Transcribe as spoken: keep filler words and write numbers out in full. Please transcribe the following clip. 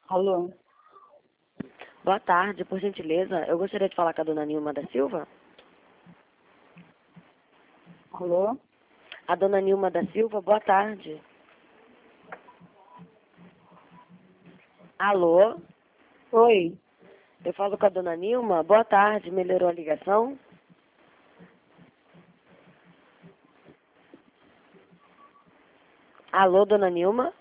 Alô? Boa tarde, por gentileza. Eu gostaria de falar com a dona Nilma da Silva. Alô? A dona Nilma da Silva, boa tarde. Alô? Oi? Eu falo com a dona Nilma. Boa tarde, melhorou a ligação? Alô, dona Nilma?